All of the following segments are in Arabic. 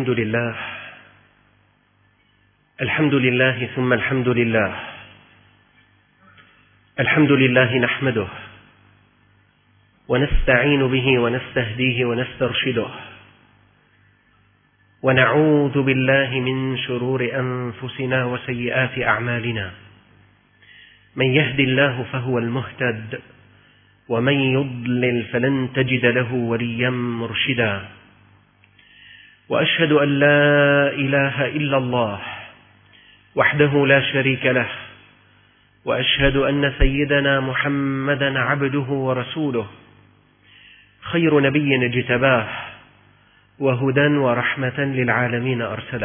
الحمد لله الحمد لله ثم الحمد لله. الحمد لله نحمده ونستعين به ونستهديه ونسترشده، ونعوذ بالله من شرور أنفسنا وسيئات أعمالنا. من يهد الله فهو المهتد، ومن يضلل فلن تجد له وليا مرشدا. وأشهد أن لا إله إلا الله وحده لا شريك له، وأشهد أن سيدنا محمدا عبده ورسوله، خير نبي اجتباه، وهدى ورحمة للعالمين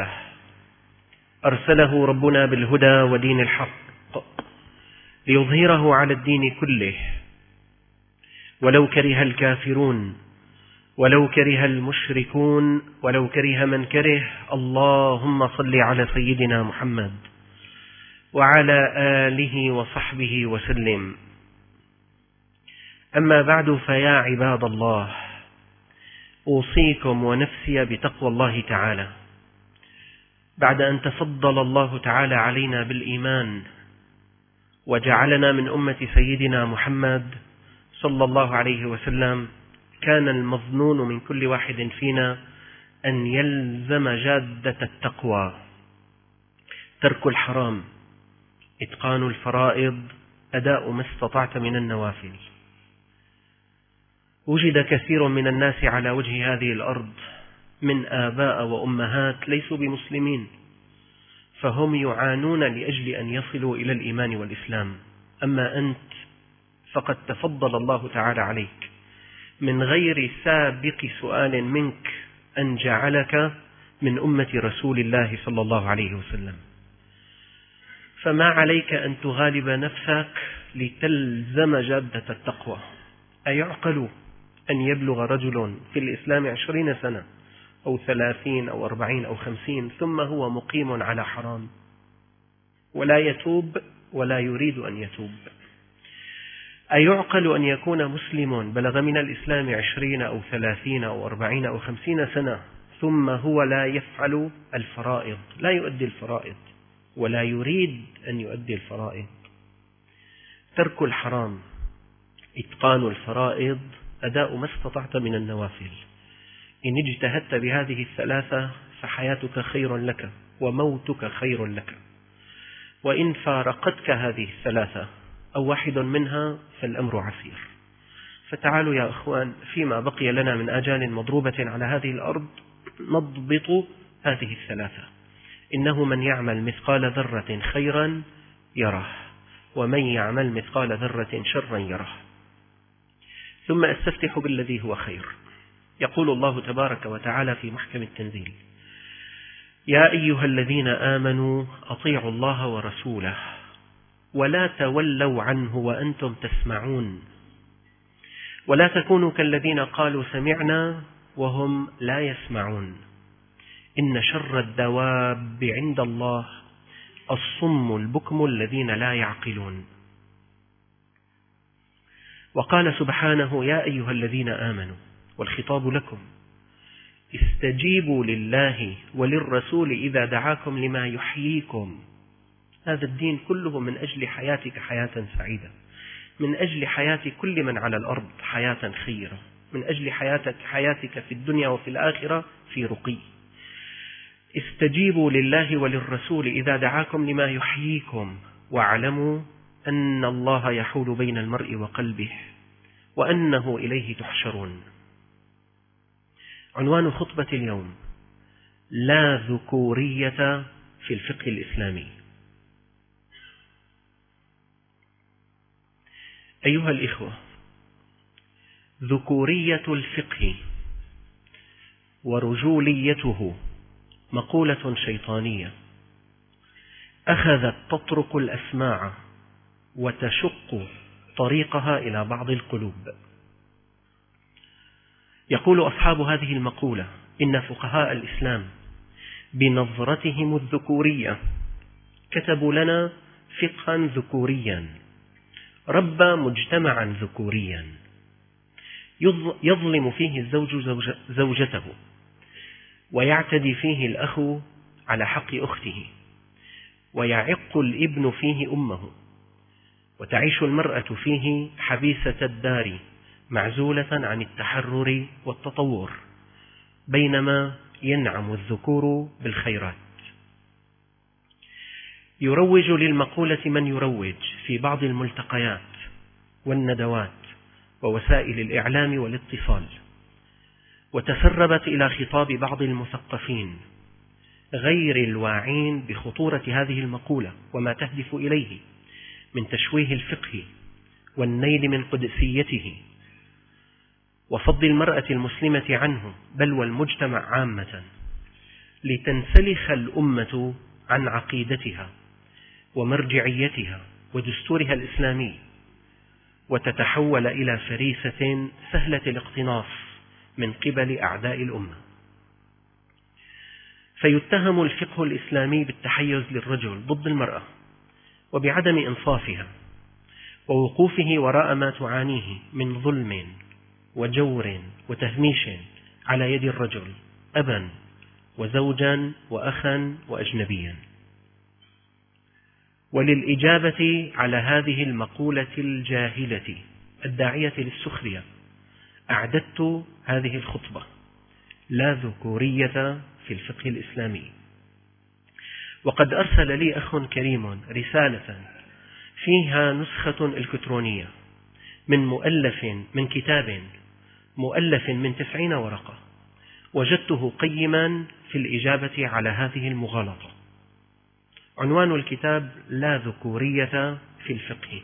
أرسله ربنا بالهدى ودين الحق ليظهره على الدين كله، ولو كره الكافرون، ولو كره المشركون، ولو كره من كره. اللهم صل على سيدنا محمد وعلى آله وصحبه وسلم. أما بعد، فيا عباد الله، أوصيكم ونفسي بتقوى الله تعالى، بعد أن تفضل الله تعالى علينا بالإيمان وجعلنا من أمة سيدنا محمد صلى الله عليه وسلم. كان المظنون من كل واحد فينا أن يلزم جادة التقوى: ترك الحرام، إتقان الفرائض، أداء ما استطعت من النوافل. وجد كثير من الناس على وجه هذه الأرض من آباء وأمهات ليسوا بمسلمين، فهم يعانون لأجل أن يصلوا إلى الإيمان والإسلام. أما أنت فقد تفضل الله تعالى عليك من غير سابق سؤال منك أن جعلك من أمة رسول الله صلى الله عليه وسلم، فما عليك أن تغالب نفسك لتلزم جادة التقوى. أيعقل أن يبلغ رجل في الإسلام 20 سنة أو 30 أو 40 أو 50 ثم هو مقيم على حرام ولا يتوب ولا يريد أن يتوب؟ أيعقل أن يكون مسلم بلغ من الإسلام 20 أو 30 أو 40 أو 50 سنة ثم هو لا يفعل الفرائض، لا يؤدي الفرائض ولا يريد أن يؤدي الفرائض؟ ترك الحرام، إتقان الفرائض، أداء ما استطعت من النوافل. إن اجتهدت بهذه الثلاثة فحياتك خير لك وموتك خير لك. وإن فارقتك هذه الثلاثة أو واحد منها فالأمر عسير. فتعالوا يا أخوان، فيما بقي لنا من آجال مضروبة على هذه الأرض نضبط هذه الثلاثة: إنه من يعمل مثقال ذرة خيرا يره، ومن يعمل مثقال ذرة شرا يره. ثم أستفتح بالذي هو خير. يقول الله تبارك وتعالى في محكم التنزيل: يا أيها الذين آمنوا أطيعوا الله ورسوله ولا تولوا عنه وأنتم تسمعون، ولا تكونوا كالذين قالوا سمعنا وهم لا يسمعون، إن شر الدواب عند الله الصم البكم الذين لا يعقلون. وقال سبحانه: يا أيها الذين آمنوا، والخطاب لكم، استجيبوا لله وللرسول إذا دعاكم لما يحييكم. هذا الدين كله من أجل حياتك حياة سعيدة، من أجل حياة كل من على الأرض حياة خيرة، من أجل حياتك في الدنيا وفي الآخرة في رقي. استجيبوا لله وللرسول إذا دعاكم لما يحييكم، واعلموا أن الله يحول بين المرء وقلبه وأنه إليه تحشرون. عنوان خطبة اليوم: لا ذكورية في الفقه الإسلامي. أيها الإخوة، ذكورية الفقه ورجوليته مقولة شيطانية أخذت تطرق الأسماع وتشق طريقها إلى بعض القلوب. يقول أصحاب هذه المقولة إن فقهاء الإسلام بنظرتهم الذكورية كتبوا لنا فقها ذكوريا، ربى مجتمعا ذكوريا، يظلم فيه الزوج زوجته، ويعتدي فيه الأخ على حق أخته، ويعق الابن فيه أمه، وتعيش المرأة فيه حبيسة الدار معزولة عن التحرر والتطور، بينما ينعم الذكور بالخيرات. يروج للمقولة من يروج في بعض الملتقيات والندوات ووسائل الإعلام والاتصال، وتسربت إلى خطاب بعض المثقفين غير الواعين بخطورة هذه المقولة وما تهدف إليه من تشويه الفقه والنيل من قدسيته وفض المرأة المسلمة عنه بل والمجتمع عامة، لتنسلخ الأمة عن عقيدتها ومرجعيتها ودستورها الإسلامي، وتتحول إلى فريسة سهلة الاقتناص من قبل أعداء الأمة. فيتهم الفقه الإسلامي بالتحيز للرجل ضد المرأة وبعدم إنصافها ووقوفه وراء ما تعانيه من ظلم وجور وتهميش على يد الرجل أبا وزوجا وأخا وأجنبيا. وللإجابة على هذه المقولة الجاهلة الداعية للسخرية أعددت هذه الخطبة: لا ذكورية في الفقه الإسلامي. وقد أرسل لي أخ كريم رسالة فيها نسخة إلكترونية من كتاب مؤلف من 90 ورقة، وجدته قيما في الإجابة على هذه المغالطة. عنوان الكتاب: لا ذكورية في الفقه،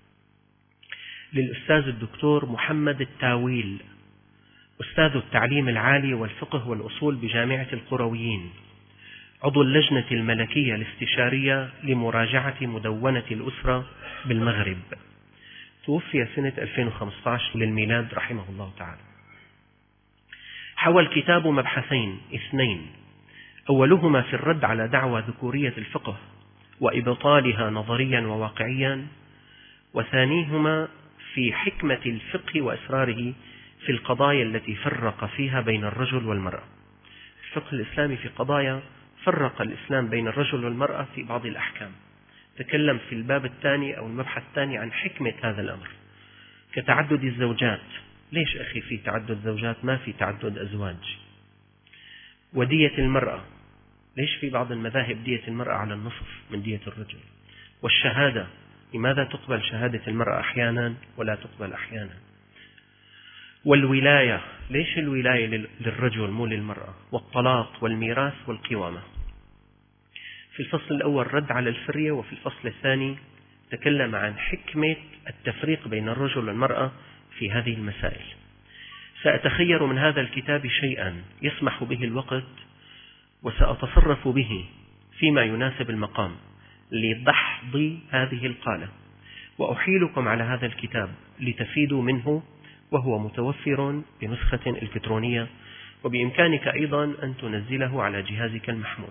للأستاذ الدكتور محمد التاويل، أستاذ التعليم العالي والفقه والأصول بجامعة القرويين، عضو اللجنة الملكية الاستشارية لمراجعة مدونة الأسرة بالمغرب، توفي سنة 2015 للميلاد رحمه الله تعالى. حوى الكتاب مبحثين اثنين: أولهما في الرد على دعوى ذكورية الفقه وإبطالها نظريا وواقعيا، وثانيهما في حكمة الفقه وأسراره في القضايا التي فرق فيها بين الرجل والمرأة. الفقه الإسلامي في قضايا فرق الإسلام بين الرجل والمرأة في بعض الأحكام. تكلم في الباب الثاني أو المبحث الثاني عن حكمة هذا الأمر، كتعدد الزوجات. ليش أخي في تعدد زوجات ما في تعدد أزواج؟ ودية المرأة، ليش في بعض المذاهب دية المرأة على النصف من دية الرجل؟ والشهادة، لماذا تقبل شهادة المرأة أحيانا ولا تقبل أحيانا؟ والولاية، ليش الولاية للرجل مو للمرأة؟ والطلاق والميراث والقوامة. في الفصل الأول رد على الفرية، وفي الفصل الثاني تكلم عن حكمة التفريق بين الرجل والمرأة في هذه المسائل. سأتخير من هذا الكتاب شيئا يسمح به الوقت، وسأتصرف به فيما يناسب المقام لدحض هذه القالة، وأحيلكم على هذا الكتاب لتفيدوا منه، وهو متوفر بنسخة إلكترونية، وبإمكانك أيضا أن تنزله على جهازك المحمول.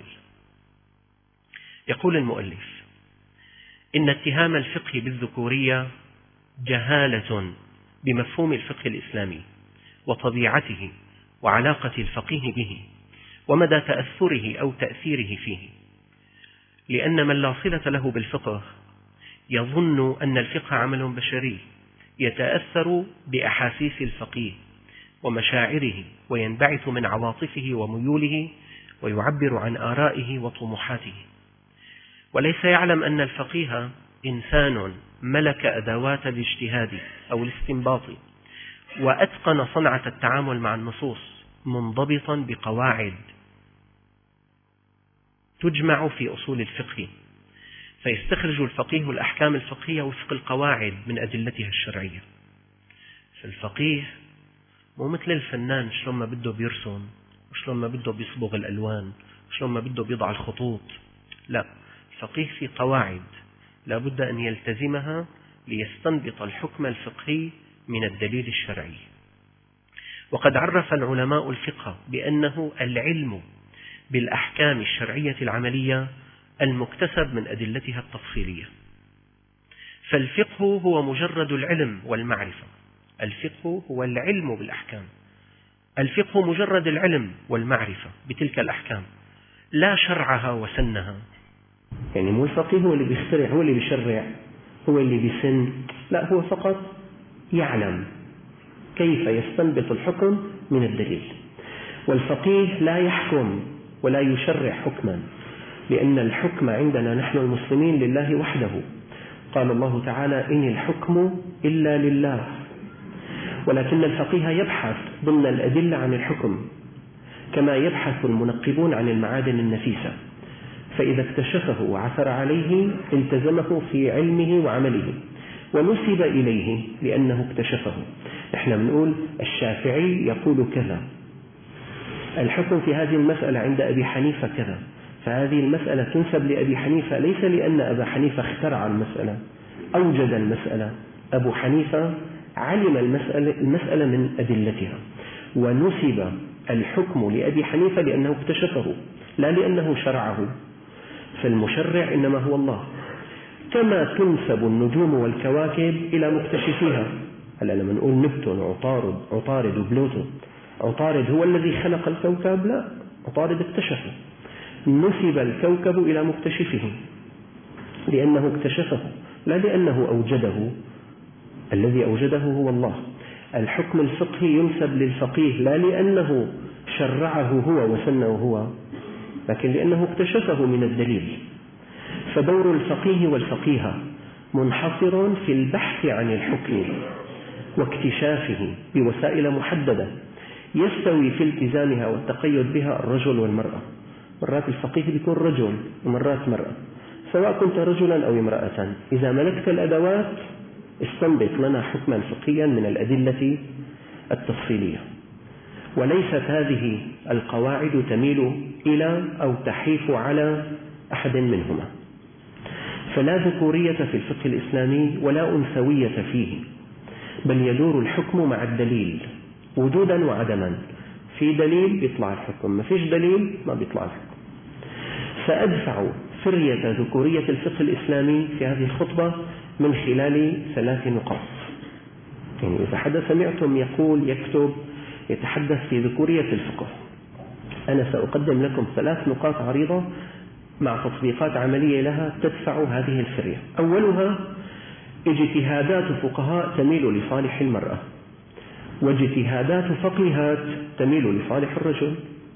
يقول المؤلف: إن اتهام الفقه بالذكورية جهالة بمفهوم الفقه الإسلامي وطبيعته وعلاقة الفقيه به ومدى تأثره أو تأثيره فيه، لأن من لا صلة له بالفقه يظن أن الفقه عمل بشري يتأثر بأحاسيس الفقيه ومشاعره، وينبعث من عواطفه وميوله، ويعبر عن آرائه وطموحاته، وليس يعلم أن الفقيه إنسان ملك أدوات الاجتهاد أو الاستنباط، وأتقن صنعة التعامل مع النصوص، منضبطا بقواعد تجمع في أصول الفقه، فيستخرج الفقيه الأحكام الفقهية وفق القواعد من أدلتها الشرعية. فالفقيه مو مثل الفنان، شلون ما بده بيرسم، وشلون ما بده بيصبغ الألوان، وشلون ما بده بيضع الخطوط. لا، الفقيه في قواعد لا بد أن يلتزمها ليستنبط الحكم الفقهي من الدليل الشرعي. وقد عرف العلماء الفقه بأنه العلم بالأحكام الشرعية العملية المكتسب من أدلتها التفصيلية. فالفقه هو مجرد العلم والمعرفة، الفقه هو العلم بالأحكام، الفقه مجرد العلم والمعرفة بتلك الأحكام، لا شرعها وسنها. يعني مو الفقيه هو اللي بيخترع، هو اللي بيشرع، هو اللي بيسن، لا، هو فقط يعلم كيف يستنبط الحكم من الدليل. والفقيه لا يحكم ولا يشرع حكما، لأن الحكم عندنا نحن المسلمين لله وحده. قال الله تعالى: إن الحكم إلا لله. ولكن الفقيه يبحث ضمن الأدلة عن الحكم، كما يبحث المنقبون عن المعادن النفيسة، فإذا اكتشفه وعثر عليه التزمه في علمه وعمله ونسب إليه لأنه اكتشفه. نحن بنقول الشافعي يقول كذا، الحكم في هذه المسألة عند أبي حنيفة كذا، فهذه المسألة تنسب لأبي حنيفة ليس لأن أبا حنيفة اخترع المسألة، أوجد المسألة. أبو حنيفة علم المسألة من أدلتها، ونسب الحكم لأبي حنيفة لأنه اكتشفه لا لأنه شرعه. فالمشرع إنما هو الله، كما تنسب النجوم والكواكب إلى مكتشفيها. هلا لما نقول نبتون عطارد وبلوتو، عطارد هو الذي خلق الكوكب؟ لا، عطارد اكتشفه. نسب الكوكب إلى مكتشفه لأنه اكتشفه لا لأنه أوجده، الذي أوجده هو الله. الحكم الفقهي ينسب للفقيه لا لأنه شرعه هو وسنه هو، لكن لأنه اكتشفه من الدليل. فدور الفقيه والفقيهة منحصر في البحث عن الحكم واكتشافه بوسائل محددة يستوي في التزامها والتقيد بها الرجل والمرأة. مرات الفقيه بيكون رجل ومرات مرأة، سواء كنت رجلا أو امرأة، إذا ملكت الأدوات استنبط لنا حكما فقهيا من الأدلة التفصيلية. وليست هذه القواعد تميل إلى أو تحيف على أحد منهما، فلا ذكورية في الفقه الإسلامي ولا أنثوية فيه، بل يدور الحكم مع الدليل وجودا وعدما. في دليل بيطلع الحكم، ما فيش دليل ما بيطلع الحكم. سأدفع فرية ذكورية الفقه الإسلامي في هذه الخطبة من خلال 3 نقاط. يعني إذا حدا سمعتم يقول يكتب يتحدث في ذكورية الفقه، أنا سأقدم لكم 3 نقاط عريضة مع تطبيقات عملية لها تدفع هذه الفرية. أولها اجتهادات فقهاء تميل لصالح المرأة، واجتهادات فقيهات تميل لصالح الرجل.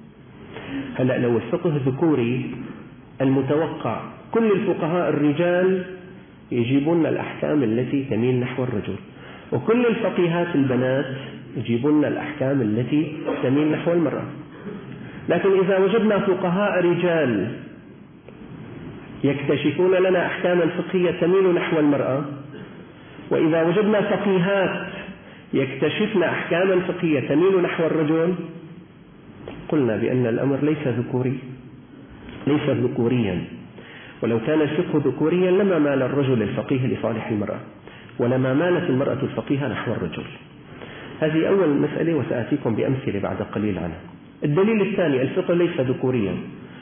هلأ لو الفقه ذكوري المتوقع كل الفقهاء الرجال يجيبون الأحكام التي تميل نحو الرجل، وكل الفقيهات البنات يجيبون الأحكام التي تميل نحو المرأة. لكن إذا وجدنا فقهاء رجال يكتشفون لنا أحكاما فقهية تميل نحو المرأة، وإذا وجدنا فقيهات يكتشفن أحكاما فقهية تميل نحو الرجل، قلنا بأن الأمر ليس ذكوريا. ولو كان الفقه ذكوريا لما مال الرجل الفقيه لصالح المرأة، ولما مالت المرأة الفقيهة نحو الرجل. هذه أول مسألة، وسأتيكم بأمثلة بعد قليل عنها. الدليل الثاني: الفقه ليس ذكوريا.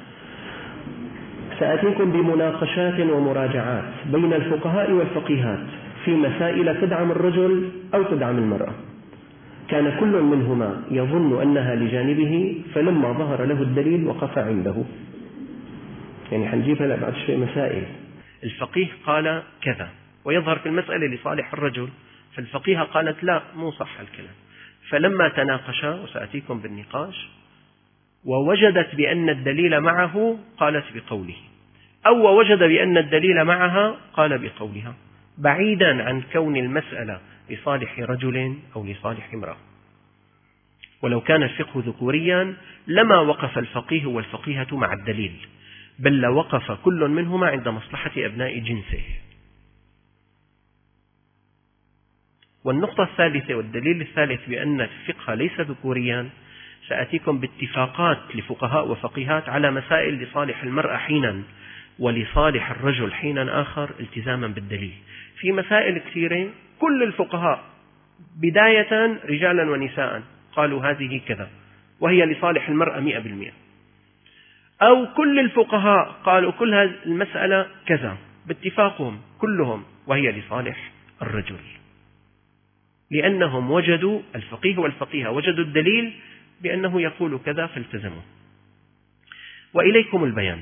سأتيكم بمناقشات ومراجعات بين الفقهاء والفقيهات في مسائل تدعم الرجل أو تدعم المرأة، كان كل منهما يظن أنها لجانبه، فلما ظهر له الدليل وقف عنده. يعني حنجيب هلا بعد شوي مسائل الفقيه قال كذا ويظهر في المسألة لصالح الرجل، فالفقيهة قالت لا، مو صح الكلام. فلما تناقشا، وسأتيكم بالنقاش، ووجدت بأن الدليل معه قالت بقوله، أو وجد بأن الدليل معها قال بقولها، بعيدا عن كون المسألة لصالح رجل أو لصالح امرأة. ولو كان الفقه ذكوريا لما وقف الفقيه والفقيهة مع الدليل، بل لوقف كل منهما عند مصلحة أبناء جنسه. والنقطة الثالثة والدليل الثالث بأن الفقه ليس ذكوريا، سأتيكم باتفاقات لفقهاء وفقيهات على مسائل لصالح المرأة حينا ولصالح الرجل حينا آخر، التزاما بالدليل. في مسائل كثيرة كل الفقهاء بداية رجالا ونساء قالوا هذه كذا وهي لصالح المرأة 100%، أو كل الفقهاء قالوا كل هذه المسألة كذا باتفاقهم كلهم وهي لصالح الرجل، لأنهم وجدوا، الفقيه والفقيهة وجدوا الدليل بأنه يقول كذا فالتزموا. وإليكم البيان.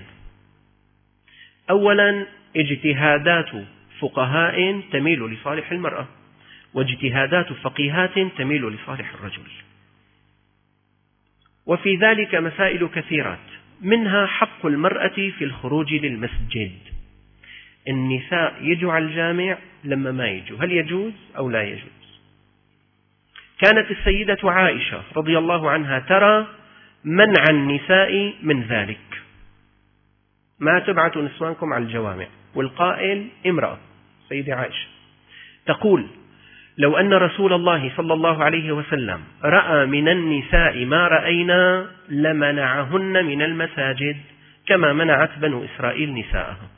أولا، اجتهادات فقهاء تميل لصالح المرأة، واجتهادات فقيهات تميل لصالح الرجل، وفي ذلك مسائل كثيرات، منها حق المرأة في الخروج للمسجد. النساء يجوا على الجامع لما ما يجوا، هل يجوز أو لا يجوز؟ كانت السيدة عائشة رضي الله عنها ترى منع النساء من ذلك، ما تبعثوا نسوانكم على الجوامع، والقائل امرأة سيدة عائشة تقول: لو أن رسول الله صلى الله عليه وسلم رأى من النساء ما رأينا لمنعهن من المساجد كما منعت بنو إسرائيل نساءها.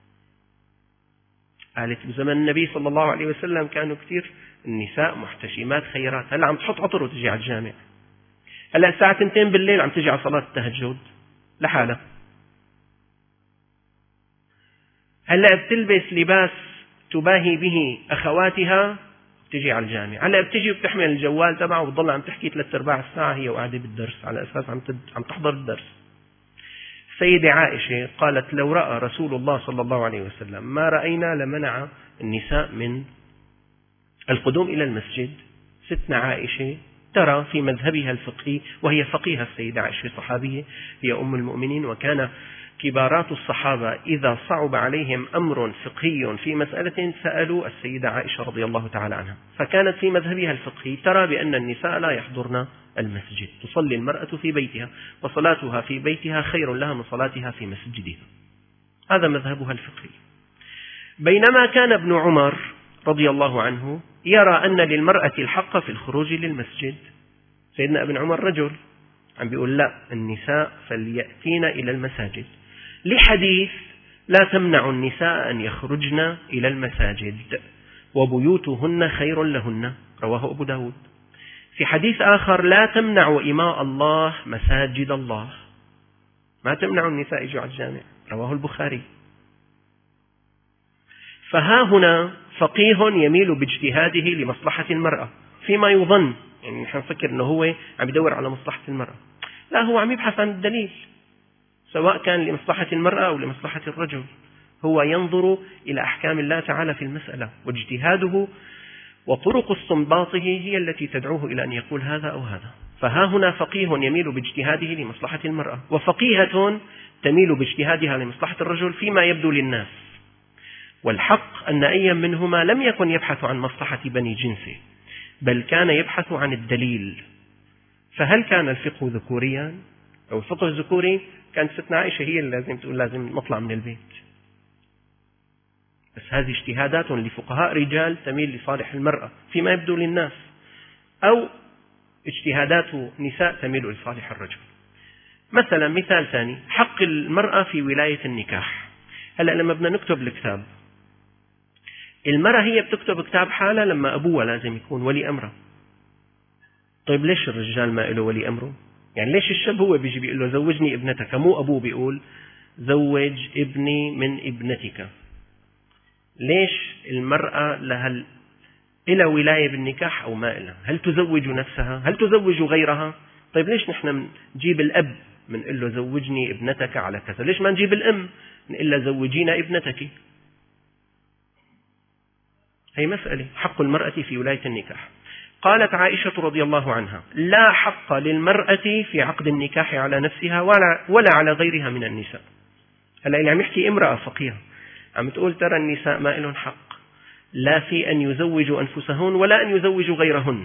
قالت بزمن النبي صلى الله عليه وسلم كانوا كثير النساء محتشمات خيرات، هلا عم تحط عطر وتجي على الجامع، هلا الساعة 2 بالليل عم تجي على صلاة التهجد لحالها، هلا بتلبس لباس تباهي به أخواتها تجي على الجامع، هلا بتجي وبتحمل الجوال تبعها وبتضل عم تحكي 3/4 الساعة هي وقاعدة بالدرس على أساس عم تحضر الدرس. سيدة عائشة قالت: لو رأى رسول الله صلى الله عليه وسلم ما رأينا لمنع النساء من القدوم إلى المسجد. ستنا عائشة ترى في مذهبها الفقهي، وهي فقيهة السيدة عائشة صحابية هي أم المؤمنين، وكان كبارات الصحابة إذا صعب عليهم أمر فقهي في مسألة سألوا السيدة عائشة رضي الله تعالى عنها، فكانت في مذهبها الفقهي ترى بأن النساء لا يحضرن المسجد، تصلي المرأة في بيتها، وصلاتها في بيتها خير لها من صلاتها في مسجدها، هذا مذهبها الفقهي. بينما كان ابن عمر رضي الله عنه يرى أن للمرأة الحق في الخروج للمسجد. سيدنا ابن عمر رجل عم بيقول: لا، النساء فليأتين إلى المساجد، لحديث: لا تمنع النساء أن يخرجن إلى المساجد وبيوتهن خير لهن، رواه أبو داود. في حديث آخر: لا تمنعوا إماء الله مساجد الله، ما تمنعوا النساء يجوا على الجامع، رواه البخاري. فها هنا فقيه يميل باجتهاده لمصلحة المرأة فيما يظن، يعني نحن نفكر أنه هو عم يدور على مصلحة المرأة، لا، هو عم يبحث عن الدليل، سواء كان لمصلحة المرأة أو لمصلحة الرجل، هو ينظر إلى أحكام الله تعالى في المسألة، واجتهاده وطرق استنباطه هي التي تدعوه إلى أن يقول هذا أو هذا. فها هنا فقيه يميل باجتهاده لمصلحة المرأة، وفقيهة تميل باجتهادها لمصلحة الرجل فيما يبدو للناس، والحق أن أي منهما لم يكن يبحث عن مصلحة بني جنسه، بل كان يبحث عن الدليل. فهل كان الفقه ذكوريا أو الفقه الذكوري؟ كانت ستنا عائشة هي اللي لازم تقول لازم نطلع من البيت، بس هذه اجتهادات لفقهاء رجال تميل لصالح المرأة فيما يبدو للناس، أو اجتهادات نساء تميل لصالح الرجل. مثلا مثال ثاني: حق المرأة في ولاية النكاح. هلأ لما بدنا نكتب الكتاب، المرأة هي بتكتب كتاب حالها لما أبوها لازم يكون ولي أمرها. طيب ليش الرجال ما له ولي أمره؟ يعني ليش الشاب هو بيجي بيقول له زوجني ابنتك، مو أبوه بيقول زوج ابني من ابنتك؟ ليش المرأة لها إلى ولاية بالنكاح أو ما إلها؟ هل تزوج نفسها؟ هل تزوج غيرها؟ طيب ليش نحن نجيب الأب من له زوجني ابنتك على كذا؟ ليش ما نجيب الأم نقول لها زوجينا ابنتك؟ هي مسألة حق المرأة في ولاية النكاح. قالت عائشة رضي الله عنها: لا حق للمرأة في عقد النكاح على نفسها ولا على غيرها من النساء. هلا اللي عم يحكي امرأة فقيهة عم تقول ترى النساء ما لهم حق لا في أن يزوجوا أنفسهن ولا أن يزوجوا غيرهن،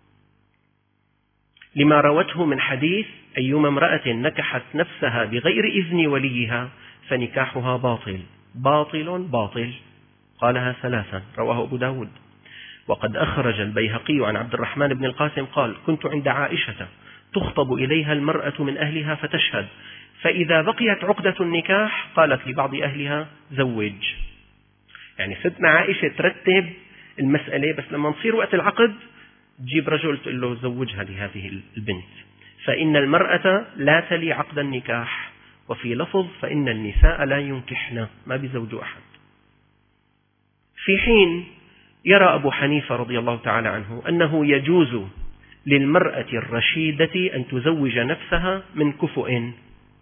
لما روته من حديث: أيما امرأة نكحت نفسها بغير إذن وليها فنكاحها باطل باطل باطل، قالها 3، رواه أبو داود. وقد أخرج البيهقي عن عبد الرحمن بن القاسم قال: كنت عند عائشة تخطب إليها المرأة من أهلها فتشهد، فإذا بقيت عقدة النكاح قالت لبعض أهلها زوج. يعني ستنا عائشة ترتب المسألة، بس لما نصير وقت العقد تجيب رجل تقول له زوجها لهذه البنت، فإن المرأة لا تلي عقد النكاح. وفي لفظ: فإن النساء لا ينكحن، ما بيزوجوا أحد. في حين يرى أبو حنيفة رضي الله تعالى عنه أنه يجوز للمرأة الرشيدة أن تزوج نفسها من كفؤ،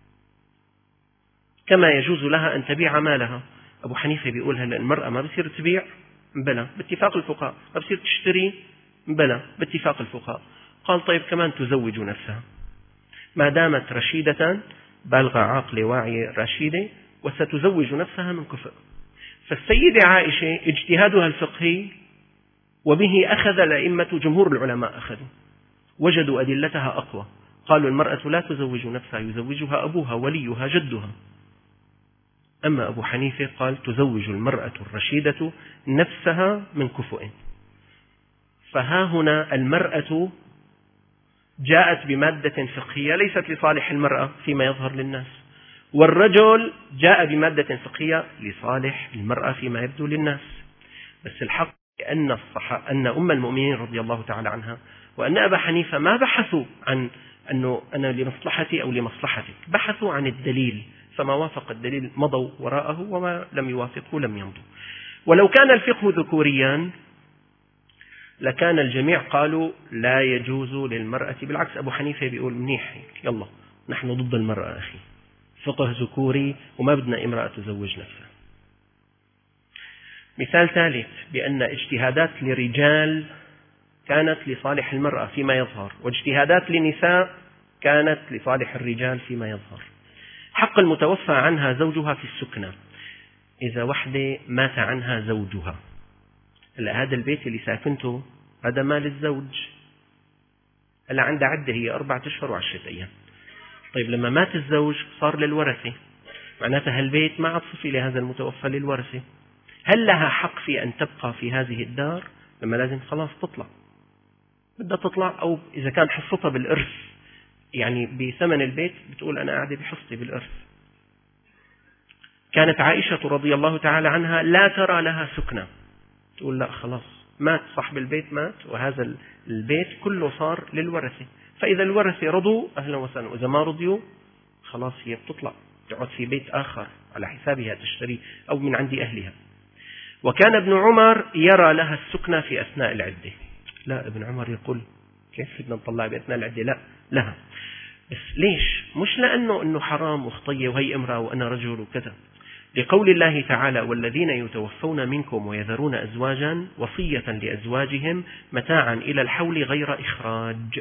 كما يجوز لها أن تبيع مالها. أبو حنيفة بيقول هلا المرأة ما بصير تبيع، بلى باتفاق الفقهاء، ما بصير تشتري، بلى باتفاق الفقهاء. قال طيب كمان تزوج نفسها، ما دامت رشيدة بالغة عاقلة واعية رشيدة، وستزوج نفسها من كفء. فالسيدة عائشة اجتهادها الفقهي وبه أخذ الأئمة، جمهور العلماء أخذوا، وجدوا أدلتها أقوى، قالوا المرأة لا تزوج نفسها، يزوجها أبوها وليها جدها. أما أبو حنيفة قال تزوج المرأة الرشيدة نفسها من كفؤ. فها هنا المرأة جاءت بمادة فقهية ليست لصالح المرأة فيما يظهر للناس، والرجل جاء بمادة فقهية لصالح المرأة فيما يبدو للناس. بس الحق أن أم المؤمنين رضي الله تعالى عنها وأن أبا حنيفة ما بحثوا عن أنه أنا لمصلحتي أو لمصلحتك، بحثوا عن الدليل، فما وافق الدليل مضوا وراءه، وما لم يوافقه لم يمضوا. ولو كان الفقه ذكوريا لكان الجميع قالوا لا يجوز للمرأة، بالعكس أبو حنيفة بيقول منيح هيك، يلا نحن ضد المرأة أخي، فقه ذكوري وما بدنا امرأة تزوج نفسها. مثال ثالث بأن اجتهادات لرجال كانت لصالح المرأة فيما يظهر، واجتهادات لنساء كانت لصالح الرجال فيما يظهر. حق المتوفى عنها زوجها في السكنة، إذا وحدة مات عنها زوجها، هلا هذا البيت اللي ساكنته هذا مال الزوج، هلا عندها عدة هي 4 أشهر و10 أيام. طيب لما مات الزوج صار للورثة، معناتها هالبيت ما عاد صفي لهذا المتوفى للورثة. هل لها حق في أن تبقى في هذه الدار لما لازم خلاص تطلع، بدها تطلع، أو إذا كان حصتها بالإرث يعني بثمن البيت بتقول أنا قاعدة بحصتي بالإرث. كانت عائشة رضي الله تعالى عنها لا ترى لها سكنة، تقول لا خلاص مات صاحب البيت مات، وهذا البيت كله صار للورثة، فإذا الورثة رضوا أهلا وسهلا، وإذا ما رضيوا خلاص هي بتطلع تقعد في بيت آخر على حسابها تشتري أو من عند أهلها. وكان ابن عمر يرى لها السكنة في أثناء العدة. لا، ابن عمر يقول كيف بدنا نطلع بأثناء العدة؟ لا لها. بس ليش؟ مش لأنه حرام وخطية وهي امرأة وأنا رجل وكذا، لقول الله تعالى والذين يتوفون منكم ويذرون أزواجا وصية لأزواجهم متاعا إلى الحول غير إخراج،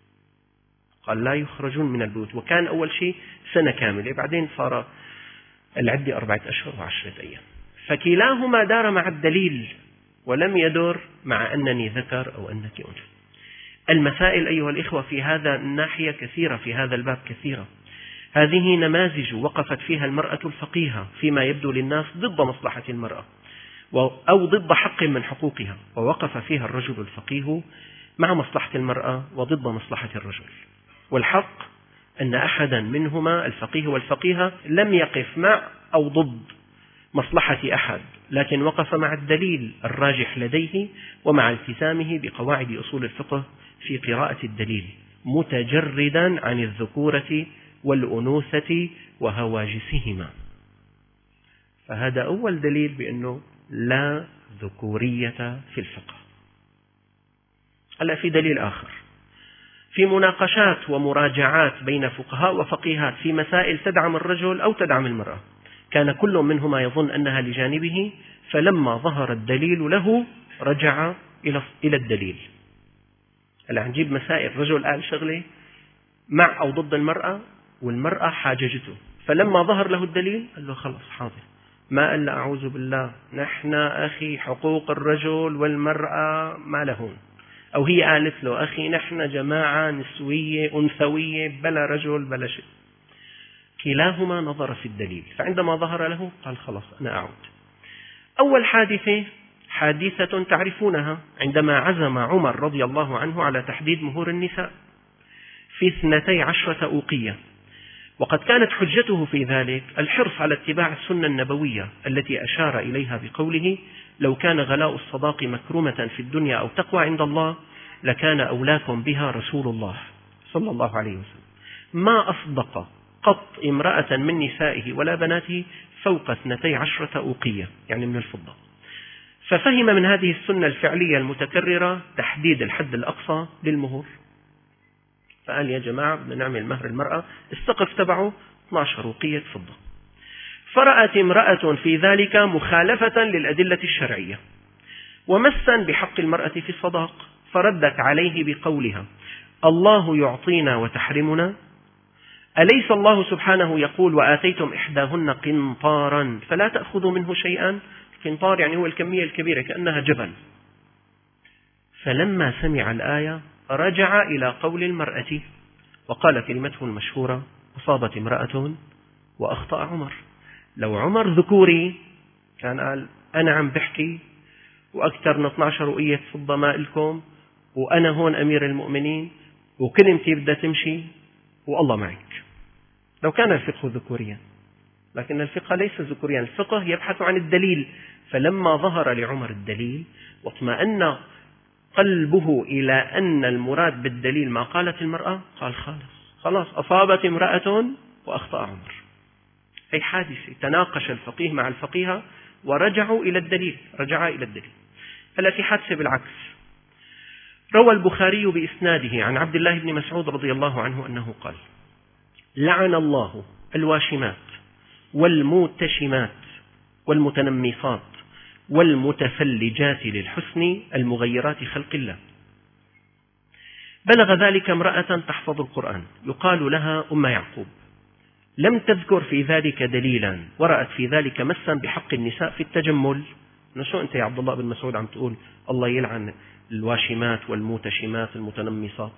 قال لا يخرجون من البيوت. وكان أول شيء سنة كاملة، بعدين صار العدة 4 أشهر و10 أيام. فكلاهما دار مع الدليل ولم يدر مع أنني ذكر أو أنك أنثى. المسائل أيها الإخوة في هذا الناحية كثيرة، في هذا الباب كثيرة. هذه نماذج وقفت فيها المرأة الفقيهة فيما يبدو للناس ضد مصلحة المرأة أو ضد حق من حقوقها، ووقف فيها الرجل الفقيه مع مصلحة المرأة وضد مصلحة الرجل. والحق أن أحدا منهما الفقيه والفقيهة لم يقف مع أو ضد مصلحة أحد، لكن وقف مع الدليل الراجح لديه ومع التزامه بقواعد أصول الفقه في قراءة الدليل، متجردا عن الذكورة والأنوثة وهواجسهما. فهذا أول دليل بأنه لا ذكورية في الفقه. هلا في دليل آخر، في مناقشات ومراجعات بين فقهاء وفقيهات في مسائل تدعم الرجل أو تدعم المرأة، كان كل منهما يظن أنها لجانبه، فلما ظهر الدليل له رجع إلى الدليل. هلا نجيب مسائل رجل قال شغلة مع أو ضد المرأة والمرأة حاججته، فلما ظهر له الدليل قال له خلاص حاضر، ما قال أعوذ بالله نحن أخي حقوق الرجل والمرأة ما لهون، أو هي قالت له أخي نحن جماعة نسوية أنثوية بلا رجل بلا شيء. كلاهما نظر في الدليل، فعندما ظهر له قال خلاص أنا أعود. أول حادثة تعرفونها، عندما عزم عمر رضي الله عنه على تحديد مهور النساء في 12 أوقية، وقد كانت حجته في ذلك الحرص على اتباع السنة النبوية التي أشار إليها بقوله لو كان غلاء الصداق مكرمة في الدنيا أو تقوى عند الله لكان أولاكم بها رسول الله صلى الله عليه وسلم. ما أصدق قط امرأة من نسائه ولا بناته فوق 12 أوقية يعني من الفضة. ففهم من هذه السنة الفعلية المتكررة تحديد الحد الأقصى للمهور، فقال يا جماعة بدنا نعمل مهر المرأة السقف تبعه 12 وقية فضة. فرأت امرأة في ذلك مخالفة للأدلة الشرعية ومسا بحق المرأة في الصداق، فردت عليه بقولها: الله يعطينا وتحرمنا؟ أليس الله سبحانه يقول: وآتيتم إحداهن قنطارا فلا تأخذوا منه شيئا؟ القنطار يعني هو الكمية الكبيرة كأنها جبل. فلما سمع الآية رجع إلى قول المرأة وقال كلمته المشهورة: أصابت امرأة وأخطأ عمر. لو عمر ذكوري كان قال: أنا عم بحكي وأكثر من 12 وقية فضة ما إلكم، وأنا هون أمير المؤمنين وكلمتي بدها تمشي والله معك. لو كان الفقه ذكوريا، لكن الفقه ليس ذكوريا، الفقه يبحث عن الدليل. فلما ظهر لعمر الدليل واطمأن قلبه إلى أن المراد بالدليل ما قالت المرأة، قال خلاص أصابت امرأة وأخطأ عمر. هي حادثة تناقش الفقيه مع الفقيهة ورجعوا إلى الدليل، هلا في حادثة بالعكس. روى البخاري بإسناده عن عبد الله بن مسعود رضي الله عنه أنه قال: لعن الله الواشمات والموتشمات والمتنمصات والمتفلجات للحسن المغيرات خلق الله. بلغ ذلك امرأة تحفظ القرآن يقال لها أم يعقوب، لم تذكر في ذلك دليلا ورأت في ذلك مسا بحق النساء في التجمل. شو أنت يا عبد الله بن مسعود عم تقول الله يلعن الواشمات والموتشمات المتنمصات؟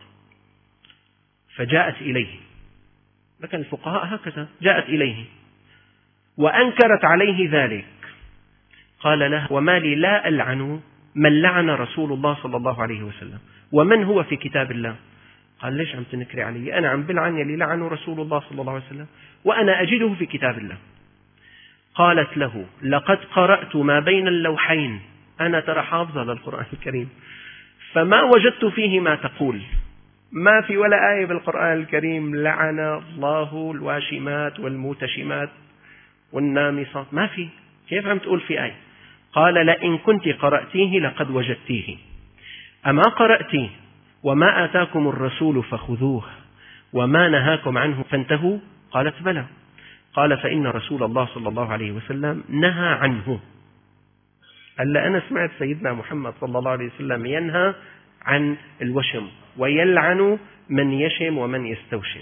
فجاءت إليه، لكن الفقهاء هكذا، جاءت إليه وأنكرت عليه ذلك. قال لها: وما لي لا ألعن من لعن رسول الله صلى الله عليه وسلم، ومن هو في كتاب الله؟ قال: ليش عم تنكري علي؟ أنا عم بلعن يلي لعنه رسول الله صلى الله عليه وسلم وأنا أجده في كتاب الله. قالت له: لقد قرأت ما بين اللوحين، أنا ترى حافظة للقرآن الكريم، فما وجدت فيه ما تقول. ما في ولا آية بالقرآن الكريم لعن الله الواشمات والموتشمات والنامصات، ما في. كيف عم تقول في آية؟ قال: لئن كنت قرأتيه لقد وجدتيه، أما قرأتي وما آتاكم الرسول فخذوه وما نهاكم عنه فانتهوا؟ قالت: بلى. قال: فإن رسول الله صلى الله عليه وسلم نهى عنه. هلا أنا سمعت سيدنا محمد صلى الله عليه وسلم ينهى عن الوشم ويلعن من يشم ومن يستوشم.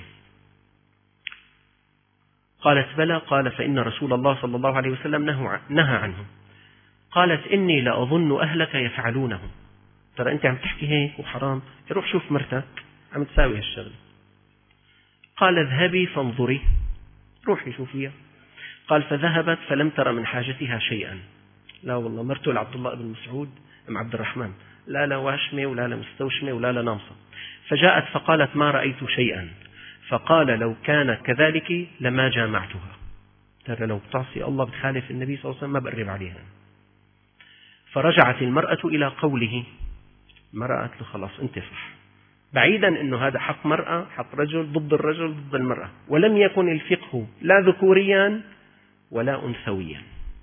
قالت: بلى. قال: فإن رسول الله صلى الله عليه وسلم نهى عنه. قالت: إني لأظن أهلك يفعلونه. ترى أنت عم تحكي هيك وحرام، روح شوف مرتك عم تساوي هالشغل. قال: اذهبي فانظري، روحي شوفيها. قال: فذهبت فلم تر من حاجتها شيئا. لا والله، مرته لعبد الله بن مسعود أم عبد الرحمن، لا واشمة ولا مستوشمة ولا نامصة. فجاءت فقالت: ما رأيت شيئا. فقال: لو كانت كذلك لما جامعتها. ترى لو بتعصي الله بتخالف النبي صلى الله عليه وسلم ما بقرب عليها. فرجعت المرأة إلى قوله، المرأة قالت له: خلاص أنت صح، بعيدا أنه هذا حق مرأة، حق رجل ضد الرجل ضد المرأة، ولم يكن الفقه لا ذكوريا ولا أنثويا.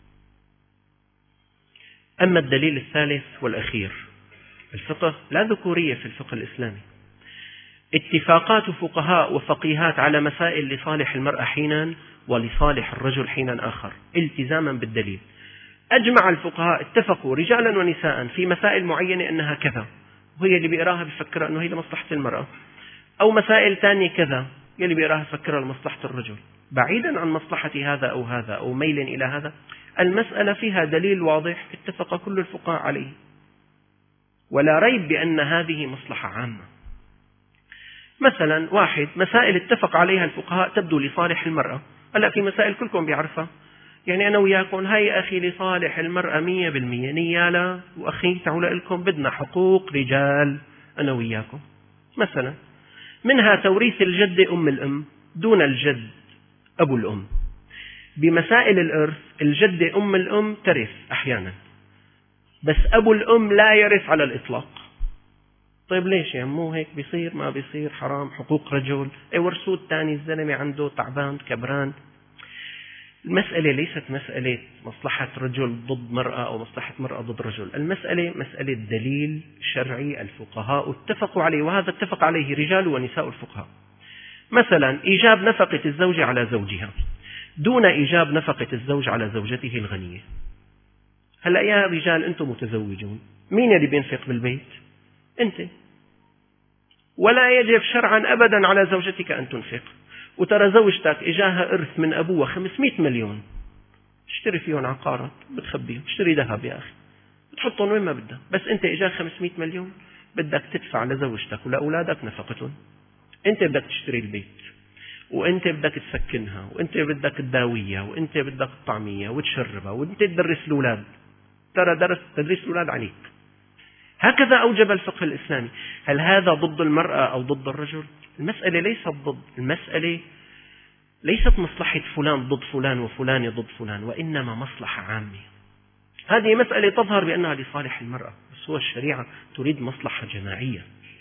أما الدليل الثالث والأخير، الفقه لا ذكورية في الفقه الإسلامي. اتفاقات فقهاء وفقيهات على مسائل لصالح المرأة حينا ولصالح الرجل حينا آخر، التزاما بالدليل. أجمع الفقهاء اتفقوا رجالا ونساء في مسائل معينة أنها كذا، وهي اللي بيقراها بفكر أنه هي لمصلحة المرأة، أو مسائل ثانية كذا يلي بيقراها بفكرها لمصلحة الرجل، بعيدا عن مصلحة هذا أو هذا أو ميل إلى هذا. المسألة فيها دليل واضح اتفق كل الفقهاء عليه، ولا ريب بأن هذه مصلحة عامة. مثلا واحد، مسائل اتفق عليها الفقهاء تبدو لصالح المرأة. هلا في مسائل كلكم بيعرفها، يعني أنا وياكم هاي أخي لصالح المرأة 100%، نيالا وأخي تعالوا لكم بدنا حقوق رجال أنا وياكم. مثلا منها توريث الجد أم الأم دون الجد أبو الأم. بمسائل الإرث الجد أم الأم ترث أحيانا، بس أبو الأم لا يرث على الإطلاق. طيب ليش يا مو هيك بيصير؟ ما بيصير، حرام، حقوق رجل. ورثوه الثاني الزلمة عنده تعبان كبران. المسألة ليست مسألة مصلحة رجل ضد مرأة أو مصلحة مرأة ضد رجل. المسألة مسألة دليل شرعي الفقهاء اتفقوا عليه، وهذا اتفق عليه رجال ونساء الفقهاء. مثلا إيجاب نفقة الزوجة على زوجها دون إيجاب نفقة الزوج على زوجته الغنية. هلأ يا رجال أنتم متزوجون، مين اللي بينفق بالبيت؟ أنت. ولا يجب شرعا أبدا على زوجتك أن تنفق. وترى زوجتك إجاها إرث من أبوها 500 مليون، اشتري فيهم عقارات، بتخبيهم، اشتري ذهب يا أخي، بتحطهم وين ما بدك، بس أنت إجاك 500 مليون بدك تدفع لزوجتك ولأولادك نفقتهم. أنت بدك تشتري البيت، وأنت بدك تسكنها، وأنت بدك تداويها، وأنت بدك تطعميها وتشربها، وأنت تدرس الأولاد. ترى تدريس الأولاد عليك. هكذا أوجب الفقه الإسلامي. هل هذا ضد المرأة أو ضد الرجل؟ المسألة ليست ضد، المسألة ليست مصلحة فلان ضد فلان وفلان ضد فلان، وإنما مصلحة عامة. هذه مسألة تظهر بأنها لصالح المرأة، بس هو الشريعة تريد مصلحة جماعية.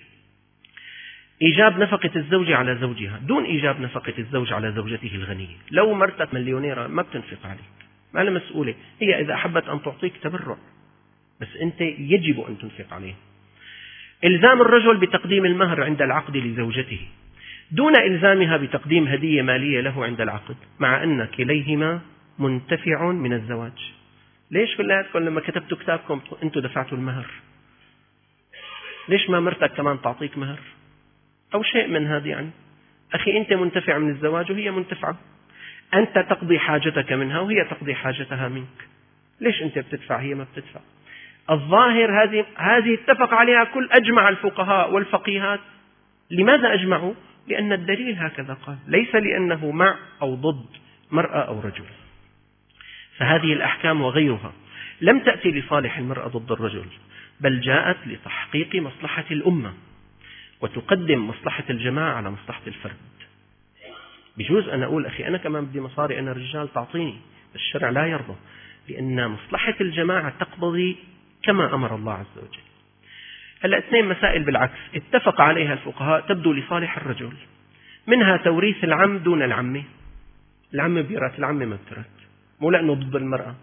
إيجاب نفقة الزوجة على زوجها دون إيجاب نفقة الزوج على زوجته الغنية. لو مرتك مليونيرة ما بتنفق عليك، ما لها مسؤولة، هي إذا أحبت أن تعطيك تبرع، بس أنت يجب أن تنفق عليه. إلزام الرجل بتقديم المهر عند العقد لزوجته دون إلزامها بتقديم هدية مالية له عند العقد، مع أن كليهما منتفع من الزواج. ليش كلكم لما كتبتوا كتابكم أنتوا دفعتوا المهر؟ ليش ما مرتك كمان تعطيك مهر أو شيء من هذا؟ يعني أخي أنت منتفع من الزواج وهي منتفعة، أنت تقضي حاجتك منها وهي تقضي حاجتها منك. ليش أنت بتدفع هي ما بتدفع؟ الظاهر هذه اتفق عليها أجمع الفقهاء والفقيهات. لماذا أجمعوا؟ لأن الدليل هكذا قال، ليس لأنه مع أو ضد مرأة أو رجل. فهذه الأحكام وغيرها لم تأتي لصالح المرأة ضد الرجل، بل جاءت لتحقيق مصلحة الأمة، وتقدم مصلحة الجماعة على مصلحة الفرد. بجوز أنا أقول أخي أنا كمان بدي مصاري، أنا رجال تعطيني، الشرع لا يرضى، لأن مصلحة الجماعة تقتضي كما أمر الله عز وجل. هلأ اثنين مسائل بالعكس اتفق عليها الفقهاء تبدو لصالح الرجل، منها توريث العم دون العمة. العم بيرث، العمة ما بترث، مو لأنه ضد المرأة.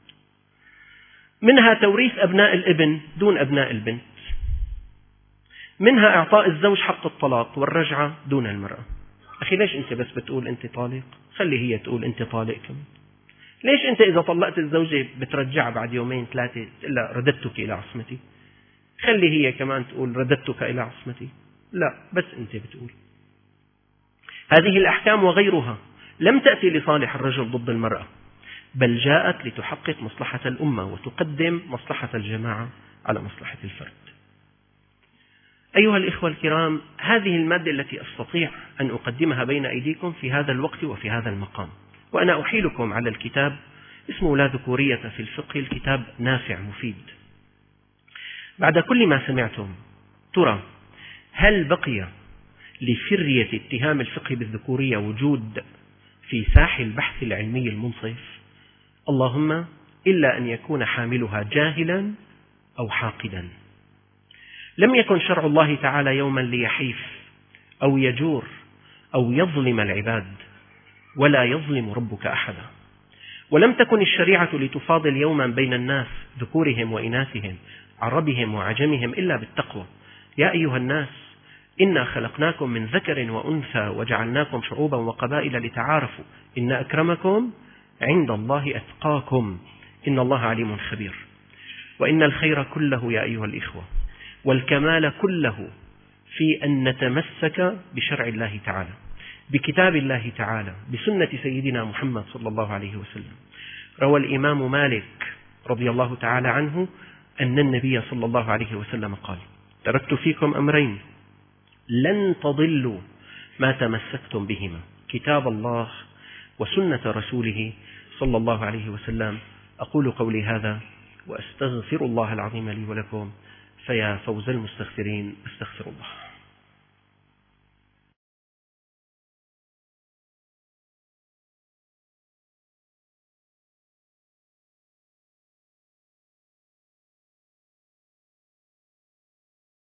منها توريث أبناء الابن دون أبناء البنت. منها إعطاء الزوج حق الطلاق والرجعة دون المرأة. أخي ليش أنت بس بتقول أنت طالق؟ خلي هي تقول أنت طالق كمان. ليش أنت إذا طلقت الزوجة بترجعها بعد يومين ثلاثة تقول لها رددتك إلى عصمتي؟ خلي هي كمان تقول رددتك إلى عصمتي. لا، بس أنت بتقول. هذه الأحكام وغيرها لم تأتي لصالح الرجل ضد المرأة، بل جاءت لتحقق مصلحة الأمة وتقدم مصلحة الجماعة على مصلحة الفرد. أيها الإخوة الكرام، هذه المادة التي أستطيع أن أقدمها بين أيديكم في هذا الوقت وفي هذا المقام، وأنا أحيلكم على الكتاب اسمه لا ذكورية في الفقه، الكتاب نافع مفيد. بعد كل ما سمعتم، ترى هل بقي لفرية اتهام الفقه بالذكورية وجود في ساحة البحث العلمي المنصف؟ اللهم إلا أن يكون حاملها جاهلا أو حاقدا. لم يكن شرع الله تعالى يوما ليحيف أو يجور أو يظلم العباد، ولا يظلم ربك أحدا. ولم تكن الشريعة لتفاضل يوما بين الناس ذكورهم وإناثهم، عربهم وعجمهم، إلا بالتقوى. يا أيها الناس إنا خلقناكم من ذكر وأنثى وجعلناكم شعوبا وقبائل لتعارفوا إن أكرمكم عند الله أتقاكم إن الله عليم خبير. وإن الخير كله يا أيها الإخوة والكمال كله في أن نتمسك بشرع الله تعالى، بكتاب الله تعالى، بسنة سيدنا محمد صلى الله عليه وسلم. روى الإمام مالك رضي الله تعالى عنه أن النبي صلى الله عليه وسلم قال: تركت فيكم أمرين لن تضلوا ما تمسكتم بهما، كتاب الله وسنة رسوله صلى الله عليه وسلم. أقول قولي هذا وأستغفر الله العظيم لي ولكم، فيا فوز المستغفرين، استغفر الله.